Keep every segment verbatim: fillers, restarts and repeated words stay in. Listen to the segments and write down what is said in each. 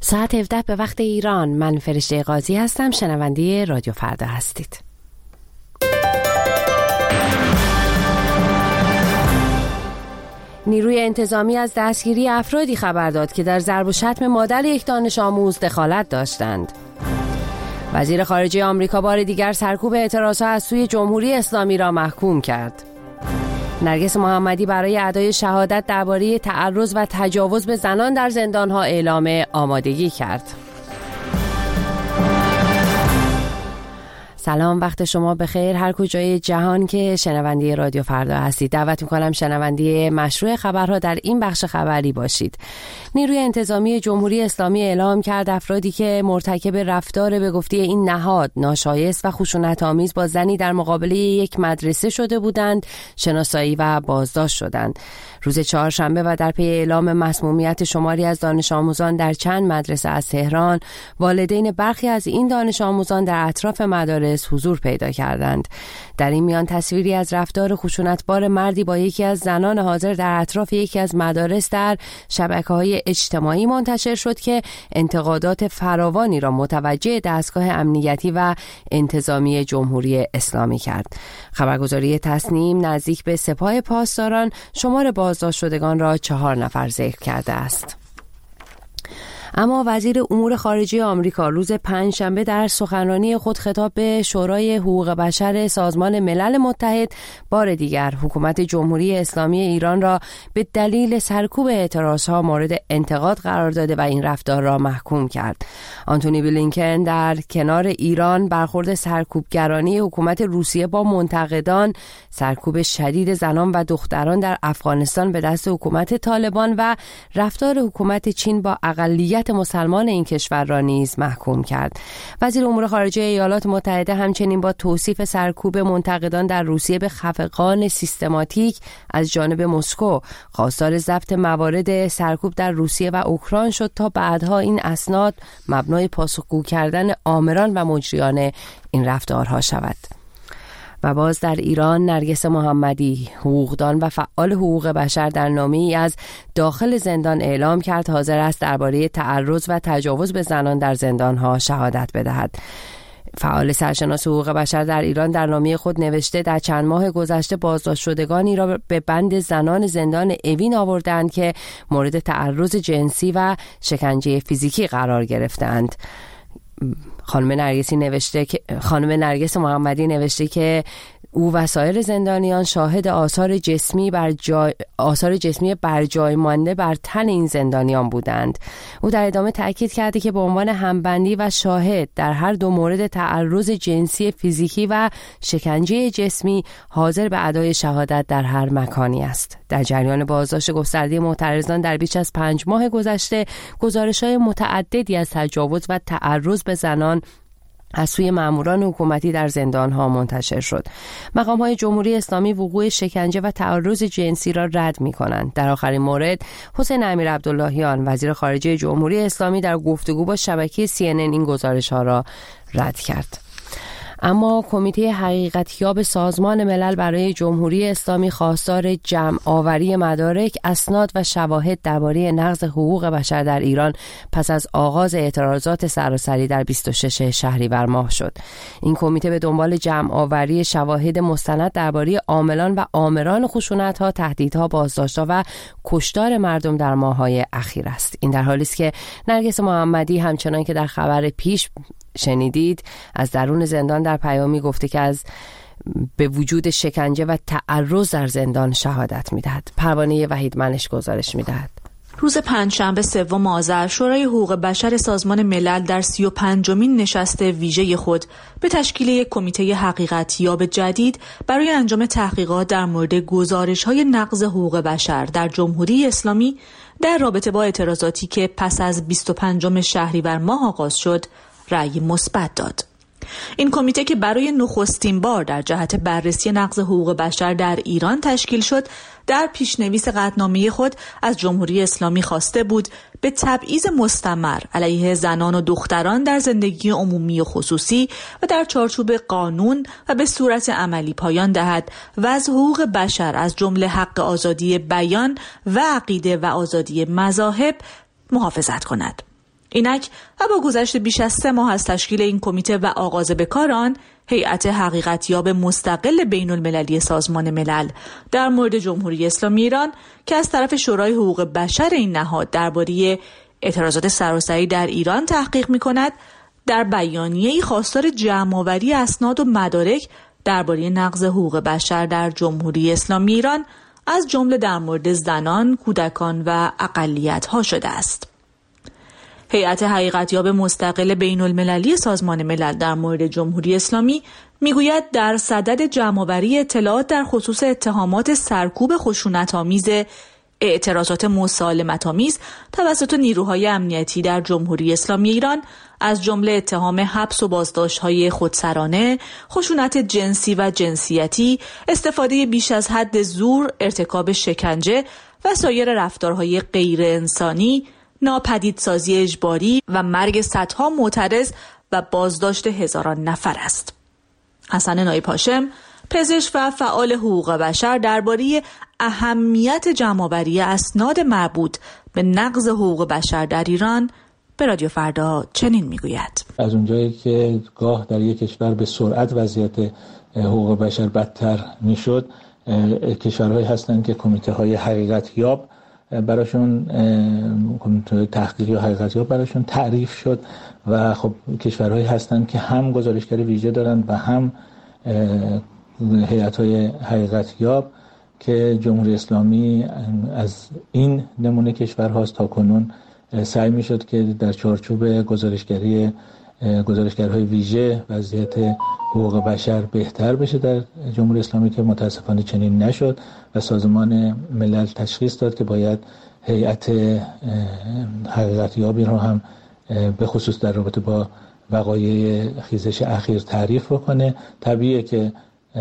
ساعت هفده به وقت ایران. من فرشته قاضی هستم. شنونده رادیو فردا هستید. نیروی انتظامی از دستگیری افرادی خبر داد که در ضرب و شتم مادر یک دانش آموز دخالت داشتند. وزیر خارجه آمریکا بار دیگر سرکوب اعتراضها از سوی جمهوری اسلامی را محکوم کرد. نرگس محمدی برای ادای شهادت درباره تعرض و تجاوز به زنان در زندانها اعلام آمادگی کرد. سلام، وقت شما بخیر هر کجای جهان که شنونده رادیو فردا هستید. دعوت میکنم شنونده مشروع خبرها در این بخش خبری باشید. نیروی انتظامی جمهوری اسلامی اعلام کرد افرادی که مرتکب رفتار به گفته این نهاد ناشایست و خشونت‌آمیز با زنی در مقابل یک مدرسه شده بودند شناسایی و بازداشت شدند. روز چهارشنبه و در پی اعلام مسمومیت شماری از دانش آموزان در چند مدرسه از تهران، والدین برخی از این دانش آموزان در اطراف مدارس حضور پیدا کردند. در این میان تصویری از رفتار خشونتبار مردی با یکی از زنان حاضر در اطراف یکی از مدارس در شبکه‌های اجتماعی منتشر شد که انتقادات فراوانی را متوجه دستگاه امنیتی و انتظامی جمهوری اسلامی کرد. خبرگزاری تصنیم نزدیک به سپاه پاسداران شمار بازداشت شدگان را چهار نفر ذکر کرده است. اما وزیر امور خارجه آمریکا روز پنجشنبه در سخنرانی خود خطاب به شورای حقوق بشر سازمان ملل متحد بار دیگر حکومت جمهوری اسلامی ایران را به دلیل سرکوب اعتراضها مورد انتقاد قرار داده و این رفتار را محکوم کرد. آنتونی بلینکن در کنار ایران برخورد سرکوبگرانی حکومت روسیه با منتقدان، سرکوب شدید زنان و دختران در افغانستان به دست حکومت طالبان و رفتار حکومت چین با اقلیت مسلمان این کشور را نیز محکوم کرد. وزیر امور خارجه ایالات متحده همچنین با توصیف سرکوب منتقدان در روسیه به خفقان سیستماتیک از جانب مسکو خواستار ضبط موارد سرکوب در روسیه و اوکراین شد تا بعدها این اسناد مبنای پاسخگو کردن آمران و مجریان این رفتارها شود. و باز در ایران نرگس محمدی، حقوقدان و فعال حقوق بشر، در نامه‌ای از داخل زندان اعلام کرد حاضر است درباره تعرض و تجاوز به زنان در زندان‌ها شهادت بدهد. فعال سرشناس حقوق بشر در ایران در نامه خود نوشته در چند ماه گذشته بازداشت شدگانی را به بند زنان زندان اوین آوردند که مورد تعرض جنسی و شکنجه فیزیکی قرار گرفتند. خانم نرگسی نوشته که خانم نرگس محمدی نوشته که او و سایر زندانیان شاهد آثار جسمی بر جای آثار جسمی بر جای مانده بر تن این زندانیان بودند. او در ادامه تاکید کرده که به عنوان همبندی و شاهد در هر دو مورد تعرض جنسی فیزیکی و شکنجه جسمی حاضر به ادای شهادت در هر مکانی است. در جریان بازداشت گسترده معترضان در بیش از پنج ماه گذشته گزارش‌های متعددی از تجاوز و تعرض به زنان از سوی ماموران حکومتی در زندان‌ها منتشر شد. مقام‌های جمهوری اسلامی وقوع شکنجه و تعرض جنسی را رد می‌کنند. در آخرین مورد حسین امیرعبداللهیان وزیر خارجه جمهوری اسلامی در گفتگو با شبکه سی ان ان این گزارش‌ها را رد کرد. اما کمیته حقیقتیاب سازمان ملل برای جمهوری اسلامی خواستار جمع آوری مدارک، اسناد و شواهد درباره نقض حقوق بشر در ایران پس از آغاز اعتراضات سراسری در بیست و شش شهریور ماه شد. این کمیته به دنبال جمع آوری شواهد مستند درباره عاملان و آمران خشونت‌ها، تهدیدها، بازداشت‌ها و کشتار مردم در ماه‌های اخیر است. این در حالی است که نرگس محمدی همچنان که در خبر پیش شنیدید از درون زندان در پیامی گفته که از به وجود شکنجه و تعرض در زندان شهادت می‌دهد. پروانه وحیدمنش گزارش می‌دهد. روز پنجشنبه سوم آذر شورای حقوق بشر سازمان ملل در سی و پنجمین نشست ویژه خود به تشکیل یک کمیته حقیقتیاب جدید برای انجام تحقیقات در مورد گزارش‌های نقض حقوق بشر در جمهوری اسلامی در رابطه با اعتراضاتی که پس از بیست و پنجم شهریور ماه آغاز شد رأی مثبت داد. این کمیته که برای نخستین بار در جهت بررسی نقض حقوق بشر در ایران تشکیل شد، در پیشنویس قطعنامه خود از جمهوری اسلامی خواسته بود به تبعیض مستمر علیه زنان و دختران در زندگی عمومی و خصوصی و در چارچوب قانون و به صورت عملی پایان دهد و از حقوق بشر از جمله حق آزادی بیان و عقیده و آزادی مذاهب محافظت کند. اینک و با گذشت بیش از سه ماه از تشکیل این کمیته و آغاز به کار آن، هیئت حقیقتیاب مستقل بین المللی سازمان ملل در مورد جمهوری اسلامی ایران که از طرف شورای حقوق بشر این نهاد درباره اعتراضات سراسری در ایران تحقیق می‌کند، در بیانیه‌ای خواستار جمع‌آوری اسناد و مدارک درباره نقض حقوق بشر در جمهوری اسلامی ایران از جمله در مورد زنان، کودکان و اقلیت‌ها شده است. هیئت حقیقتیاب مستقل بین المللی سازمان ملل در مورد جمهوری اسلامی میگوید در صدد جمع‌آوری اطلاعات در خصوص اتهامات سرکوب خشونت‌آمیز اعتراضات مسالمت‌آمیز توسط نیروهای امنیتی در جمهوری اسلامی ایران از جمله اتهام حبس و بازداشت‌های خودسرانه، خشونت جنسی و جنسیتی، استفاده بیش از حد زور، ارتکاب شکنجه و سایر رفتارهای غیر انسانی، ناپدیدسازی اجباری و مرگ صدها معترض و بازداشت هزاران نفر است. حسن نایب هاشم، پزشک و فعال حقوق بشر، درباره اهمیت جمع‌آوری اسناد مربوط به نقض حقوق بشر در ایران به رادیو فردا چنین میگوید: از اونجایی که گاه در یک کشور به سرعت وضعیت حقوق بشر بدتر میشد، کشورهایی هستند که کمیته های حقیقت یاب براشون کمیته تحقیقی و حقیقت یاب براشون تعریف شد و خب کشورهایی هستند که هم گزارشگر ویژه دارند و هم هیئت‌های حقیقت یاب که جمهوری اسلامی از این نمونه کشورهاست. تا کنون سعی می‌شد که در چارچوب گزارشگری گزارشگرهای ویژه وضعیت حقوق بشر بهتر بشه در جمهوری اسلامی که متاسفانه چنین نشد و سازمان ملل تشخیص داد که باید هیئت حقیقت یابی رو هم به خصوص در رابطه با وقایع خیزش اخیر تعریف بکنه. طبیعیه که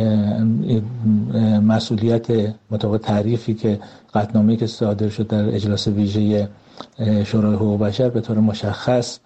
مسئولیت مطابق تعریفی که قطعنامه‌ای که صادر شد در اجلاس ویژه شورای حقوق بشر به طور مشخص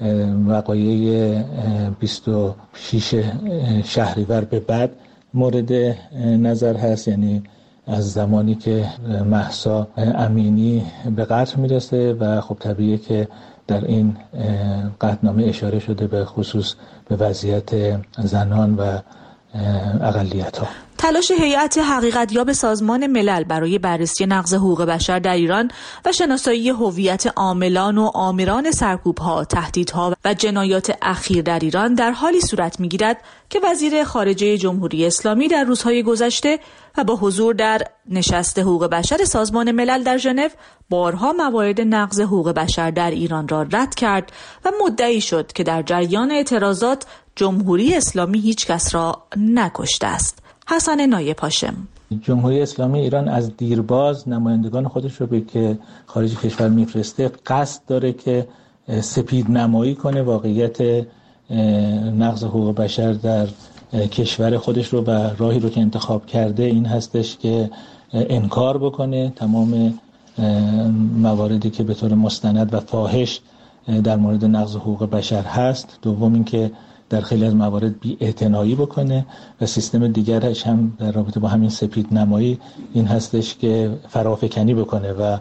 وقایع بیست و شش شهریور به بعد مورد نظر هست، یعنی از زمانی که مهسا امینی به قتل میرسه و خب طبیعیه که در این قطعنامه اشاره شده به خصوص به وضعیت زنان و اقلیت‌ها. تلاش هیئت حقیقتیاب سازمان ملل برای بررسی نقض حقوق بشر در ایران و شناسایی هویت عاملان و آمران سرکوب‌ها، تهدیدها و جنایات اخیر در ایران در حالی صورت می‌گیرد که وزیر خارجه جمهوری اسلامی در روزهای گذشته و با حضور در نشست حقوق بشر سازمان ملل در ژنو بارها موارد نقض حقوق بشر در ایران را رد کرد و مدعی شد که در جریان اعتراضات جمهوری اسلامی هیچ کس را نکشته است. حسن نایب هاشم: جمهوری اسلامی ایران از دیرباز نمایندگان خودش رو به که خارج کشور میفرسته قصد داره که سپید نمایی کنه واقعیت نقض حقوق بشر در کشور خودش رو و راهی رو که انتخاب کرده این هستش که انکار بکنه تمام مواردی که به طور مستند و فاحش در مورد نقض حقوق بشر هست. دوم اینکه در خیلی از موارد بی‌اعتنایی بکنه و سیستم دیگرش هم در رابطه با همین سپید نمایی این هستش که فرافکنی بکنه و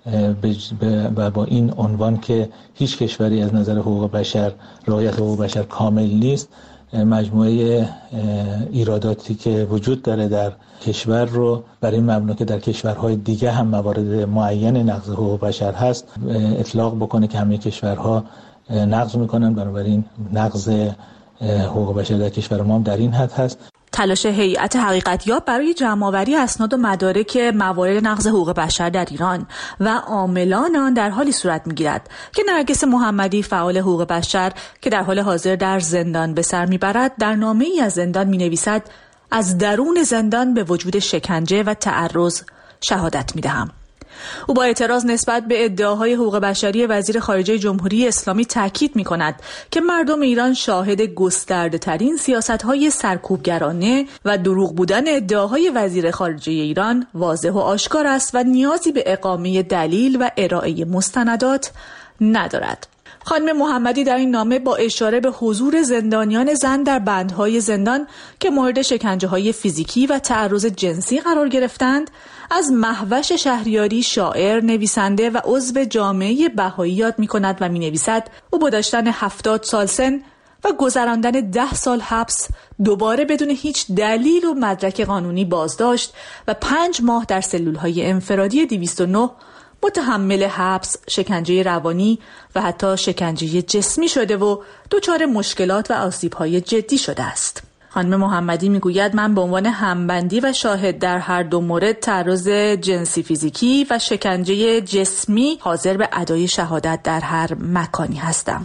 و با این عنوان که هیچ کشوری از نظر حقوق بشر رعایت حقوق بشر کامل نیست، مجموعه ایراداتی که وجود داره در کشور رو برای این مبنا که در کشورهای دیگه هم موارد معین نقض حقوق بشر هست اطلاق بکنه که همه کشورها نقض میکنن. بنابراین نقض حقوق بشر در کشور ما هم در این حد هست. تلاش هیئت حقیقتیاب برای جمع‌آوری اسناد و مدارک موارد نقض حقوق بشر در ایران و عاملان آن در حالی صورت می‌گیرد که نرگس محمدی، فعال حقوق بشر که در حال حاضر در زندان به سر می‌برد، در نامه‌ای از زندان می‌نویسد: از درون زندان به وجود شکنجه و تعرض شهادت می‌دهم. او با اعتراض نسبت به ادعاهای حقوق بشری وزیر خارجه جمهوری اسلامی تاکید می‌کند که مردم ایران شاهد گسترده‌ترین سیاست‌های سرکوبگرانه و دروغ بودن ادعاهای وزیر خارجه ایران واضح و آشکار است و نیازی به اقامه دلیل و ارائه مستندات ندارد. خانم محمدی در این نامه با اشاره به حضور زندانیان زن در بندهای زندان که مورد شکنجه‌های فیزیکی و تعرض جنسی قرار گرفتند، از مهوش شهریاری شاعر، نویسنده و عضو جامعه بهایی یاد می‌کند و می‌نویسد او با داشتن هفتاد سال سن و گذراندن ده سال حبس دوباره بدون هیچ دلیل و مدرک قانونی بازداشت و پنج ماه در سلول‌های انفرادی دویست و نه متحمل حبس، شکنجه روانی و حتی شکنجه جسمی شده و دچار مشکلات و آسیب‌های جدی شده است. خانم محمدی میگوید من به عنوان همبندی و شاهد در هر دو مورد تعرض جنسی فیزیکی و شکنجه جسمی حاضر به ادای شهادت در هر مکانی هستم.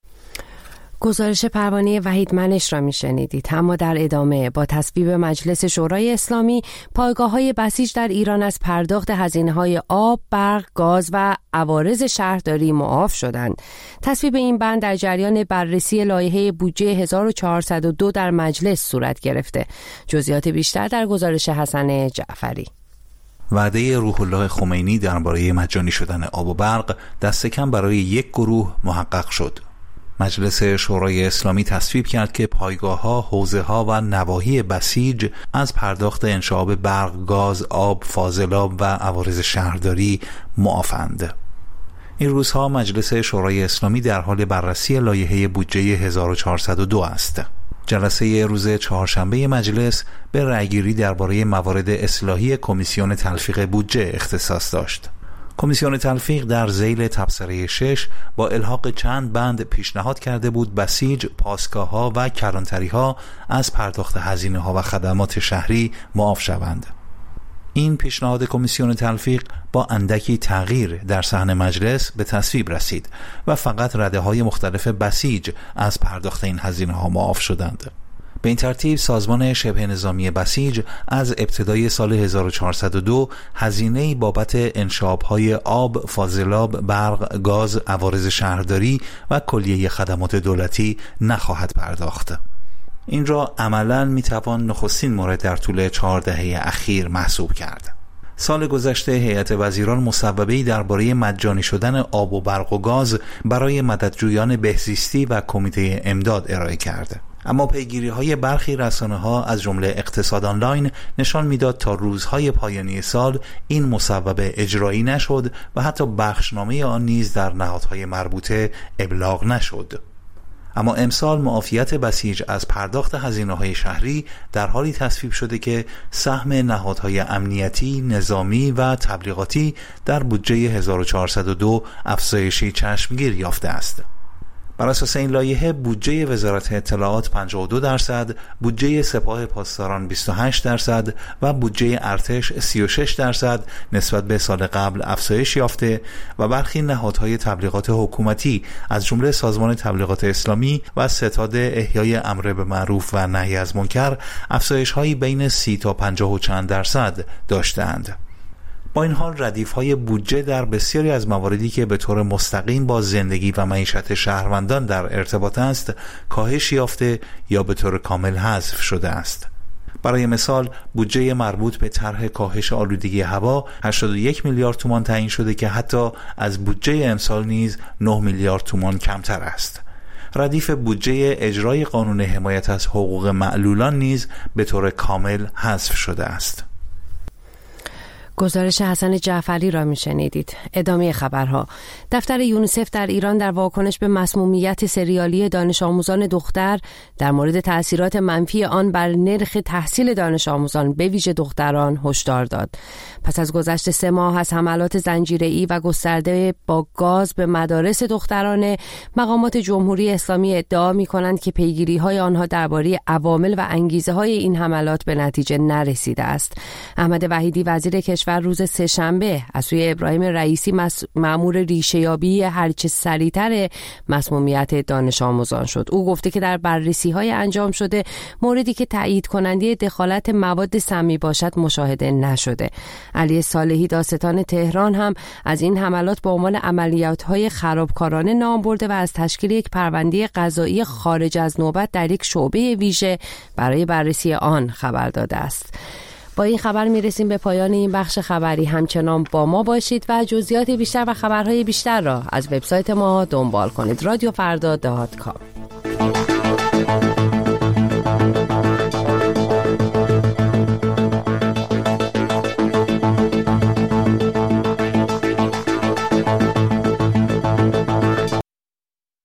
گزارش پروانه وحید منش را میشنیدید. اما در ادامه با تصویب مجلس شورای اسلامی، پایگاه‌های بسیج در ایران از پرداخت هزینه‌های آب، برق، گاز و عوارض شهرداری معاف شدند. تصویب این بند در جریان بررسی لایحه بودجه هزار و چهارصد و دو در مجلس صورت گرفته. جزئیات بیشتر در گزارش حسن جعفری. وعده روح الله خمینی درباره مجانی شدن آب و برق دست کم برای یک گروه محقق شد. مجلس شورای اسلامی تصویب کرد که پایگاه‌ها، حوزه‌ها و نواحی بسیج از پرداخت انشعاب برق، گاز، آب، فاضلاب و عوارض شهرداری معافند. این روزها مجلس شورای اسلامی در حال بررسی لایحه بودجه هزار و چهارصد و دو است. جلسه روز چهارشنبه مجلس به رأیگیری درباره موارد اصلاحی کمیسیون تلفیق بودجه اختصاص داشت. کمیسیون تلفیق در ذیل تبصره شش با الحاق چند بند پیشنهاد کرده بود بسیج، پاسگاه‌ها و کلانتری‌ها از پرداخت هزینه‌ها و خدمات شهری معاف شوند. این پیشنهاد کمیسیون تلفیق با اندکی تغییر در صحن مجلس به تصویب رسید و فقط رده‌های مختلف بسیج از پرداخت این هزینه‌ها معاف شدند. به این ترتیب سازمان شبه نظامی بسیج از ابتدای سال هزار و چهارصد و دو هزینه‌ای بابت انشعاب‌های آب، فاضلاب، برق، گاز، عوارض شهرداری و کلیه خدمات دولتی نخواهد پرداخت. این را عملاً میتوان نخستین مورد در طول چهار دهه اخیر محسوب کرد. سال گذشته هیئت وزیران مصوبه‌ای درباره مجانی شدن آب و برق و گاز برای مددجویان بهزیستی و کمیته امداد ارائه کرد. اما پیگیری‌های برخی رسانه‌ها از جمله اقتصاد آنلاین نشان می‌داد تا روزهای پایانی سال این مصوبه اجرایی نشد و حتی بخشنامه آن نیز در نهادهای مربوطه ابلاغ نشد. اما امسال معافیت بسیج از پرداخت هزینه‌های شهری در حالی تصویب شده که سهم نهادهای امنیتی، نظامی و تبلیغاتی در بودجه هزار و چهارصد و دو افزایشی چشمگیر یافته است. بر اساس این لایحه بودجه وزارت اطلاعات پنجاه و دو درصد، بودجه سپاه پاسداران بیست و هشت درصد و بودجه ارتش سی و شش درصد نسبت به سال قبل افزایش یافته و برخی نهادهای تبلیغات حکومتی از جمله سازمان تبلیغات اسلامی و ستاد احیای امر به معروف و نهی از منکر افزایش‌هایی بین سی تا پنجاه و چند درصد داشتند. با این حال ردیف‌های بودجه در بسیاری از مواردی که به طور مستقیم با زندگی و معیشت شهروندان در ارتباط است کاهش یافته یا به طور کامل حذف شده است. برای مثال بودجه مربوط به طرح کاهش آلودگی هوا هشتاد و یک میلیارد تومان تعیین شده که حتی از بودجه امسال نیز نه میلیارد تومان کمتر است. ردیف بودجه اجرای قانون حمایت از حقوق معلولان نیز به طور کامل حذف شده است. گزارش حسن جعفری را میشنیدید. ادامه خبرها. دفتر یونیسف در ایران در واکنش به مسمومیت سریالی دانش آموزان دختر در مورد تأثیرات منفی آن بر نرخ تحصیل دانش آموزان به ویژه دختران هشدار داد. پس از گذشت سه ماه از حملات زنجیره‌ای و گسترده با گاز به مدارس دخترانه، مقامات جمهوری اسلامی ادعا می‌کنند که پیگیری‌های آنها درباره عوامل و انگیزه‌های این حملات به نتیجه نرسیده است. احمد وحیدی وزیر کشور و روز سه‌شنبه از سوی ابراهیم رئیسی مأمور ریشه‌یابی هرچه سریعتر مسمومیت دانش آموزان شد. او گفته که در بررسی‌های انجام شده موردی که تایید کننده دخالت مواد سمی باشد مشاهده نشده. علی صالحی دادستان تهران هم از این حملات به عنوان عملیات‌های خرابکارانه نام برده و از تشکیل یک پرونده قضایی خارج از نوبت در یک شعبه ویژه برای بررسی آن خبر داده است. با این خبر میرسیم به پایان این بخش خبری. همچنان با ما باشید و جزئیات بیشتر و خبرهای بیشتر را از وبسایت ما دنبال کنید. رادیو فردا دات کام.